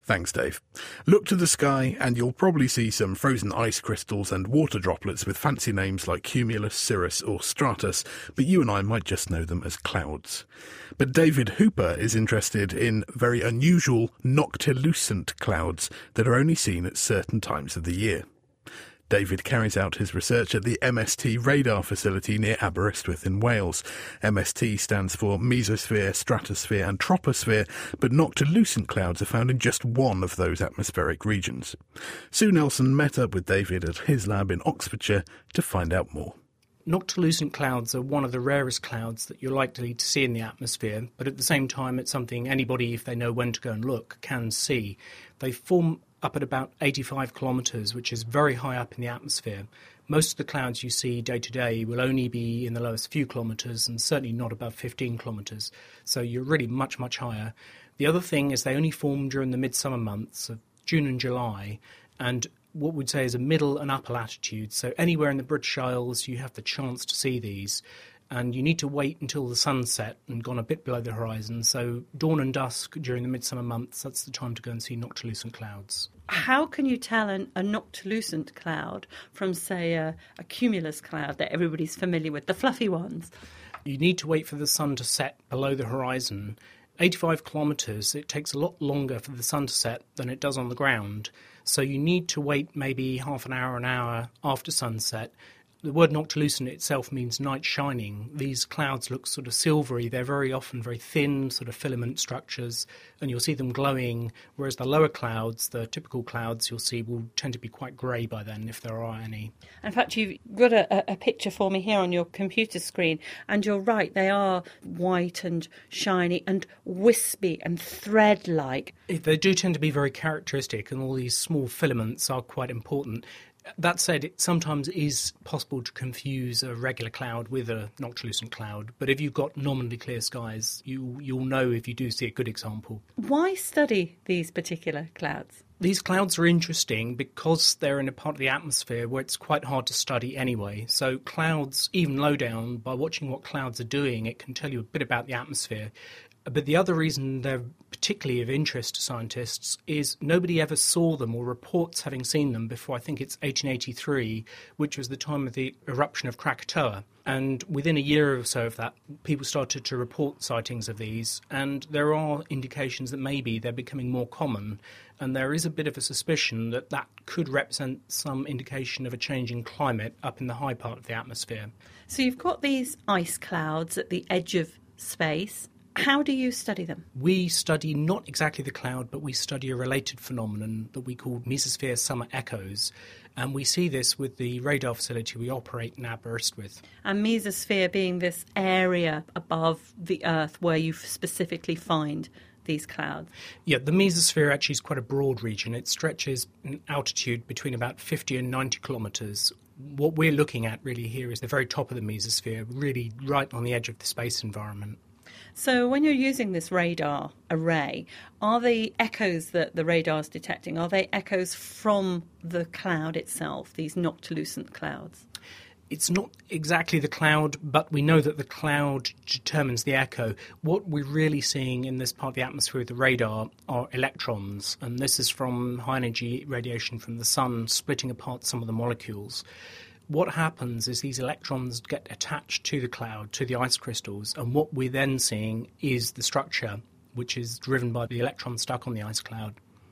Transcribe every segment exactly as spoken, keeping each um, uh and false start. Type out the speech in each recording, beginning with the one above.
Thanks, Dave. Look to the sky and you'll probably see some frozen ice crystals and water droplets with fancy names like cumulus, cirrus or stratus, but you and I might just know them as clouds. But David Hooper is interested in very unusual noctilucent clouds that are only seen at certain times of the year. David carries out his research at the M S T radar facility near Aberystwyth in Wales. M S T stands for mesosphere, stratosphere and troposphere, but noctilucent clouds are found in just one of those atmospheric regions. Sue Nelson met up with David at his lab in Oxfordshire to find out more. Noctilucent clouds are one of the rarest clouds that you're likely to see in the atmosphere, but at the same time it's something anybody, if they know when to go and look, can see. They form up at about eighty-five kilometres, which is very high up in the atmosphere. Most of the clouds you see day to day will only be in the lowest few kilometres and certainly not above fifteen kilometres, so you're really much, much higher. The other thing is they only form during the midsummer months of June and July, and what we'd say is a middle and upper latitude, so anywhere in the British Isles you have the chance to see these. And you need to wait until the sunset and gone a bit below the horizon. So dawn and dusk during the midsummer months, that's the time to go and see noctilucent clouds. How can you tell an, a noctilucent cloud from, say, a, a cumulus cloud that everybody's familiar with, the fluffy ones? You need to wait for the sun to set below the horizon. eighty-five kilometres, it takes a lot longer for the sun to set than it does on the ground. So you need to wait maybe half an hour, an hour after sunset. The word noctilucent itself means night shining. These clouds look sort of silvery. They're very often very thin, sort of filament structures, and you'll see them glowing, whereas the lower clouds, the typical clouds you'll see, will tend to be quite grey by then, if there are any. In fact, you've got a, a picture for me here on your computer screen, and you're right, they are white and shiny and wispy and thread-like. They do tend to be very characteristic, and all these small filaments are quite important. That said, it sometimes is possible to confuse a regular cloud with a noctilucent cloud, but if you've got nominally clear skies, you, you'll know if you do see a good example. Why study these particular clouds? These clouds are interesting because they're in a part of the atmosphere where it's quite hard to study anyway. So clouds, even low down, by watching what clouds are doing, it can tell you a bit about the atmosphere. But the other reason they're particularly of interest to scientists is nobody ever saw them or reports having seen them before, I think it's eighteen eighty-three, which was the time of the eruption of Krakatoa. And within a year or so of that, people started to report sightings of these, and there are indications that maybe they're becoming more common, and there is a bit of a suspicion that that could represent some indication of a change in climate up in the high part of the atmosphere. So you've got these ice clouds at the edge of space. How do you study them? We study not exactly the cloud, but we study a related phenomenon that we call mesosphere summer echoes. And we see this with the radar facility we operate in Aberystwyth. And mesosphere being this area above the Earth where you specifically find these clouds. Yeah, the mesosphere actually is quite a broad region. It stretches in altitude between about fifty and ninety kilometres. What we're looking at really here is the very top of the mesosphere, really right on the edge of the space environment. So when you're using this radar array, are the echoes that the radar is detecting, are they echoes from the cloud itself, these noctilucent clouds? It's not exactly the cloud, but we know that the cloud determines the echo. What we're really seeing in this part of the atmosphere with the radar are electrons, and this is from high-energy radiation from the sun splitting apart some of the molecules. What happens is these electrons get attached to the cloud, to the ice crystals, and what we're then seeing is the structure, which is driven by the electrons stuck on the ice cloud.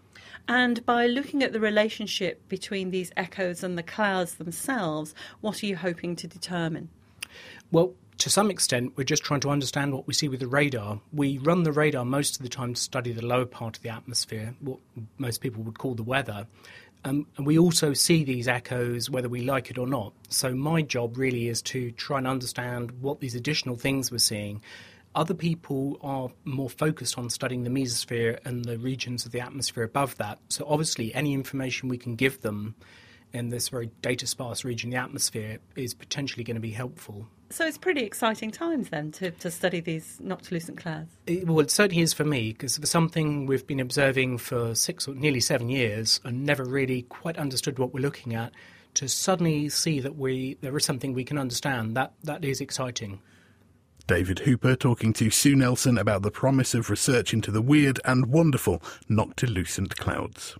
And by looking at the relationship between these echoes and the clouds themselves, what are you hoping to determine? Well, to some extent, we're just trying to understand what we see with the radar. We run the radar most of the time to study the lower part of the atmosphere, what most people would call the weather. Um, and we also see these echoes whether we like it or not. So my job really is to try and understand what these additional things we're seeing. Other people are more focused on studying the mesosphere and the regions of the atmosphere above that. So obviously any information we can give them in this very data-sparse region of the atmosphere is potentially going to be helpful. So it's pretty exciting times then to, to study these noctilucent clouds. It, well, it certainly is for me, because for something we've been observing for six or nearly seven years and never really quite understood what we're looking at, to suddenly see that we there is something we can understand, that that is exciting. David Hooper talking to Sue Nelson about the promise of research into the weird and wonderful noctilucent clouds.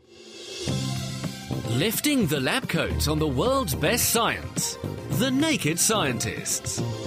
Lifting the lab coat on the world's best science. The Naked Scientists.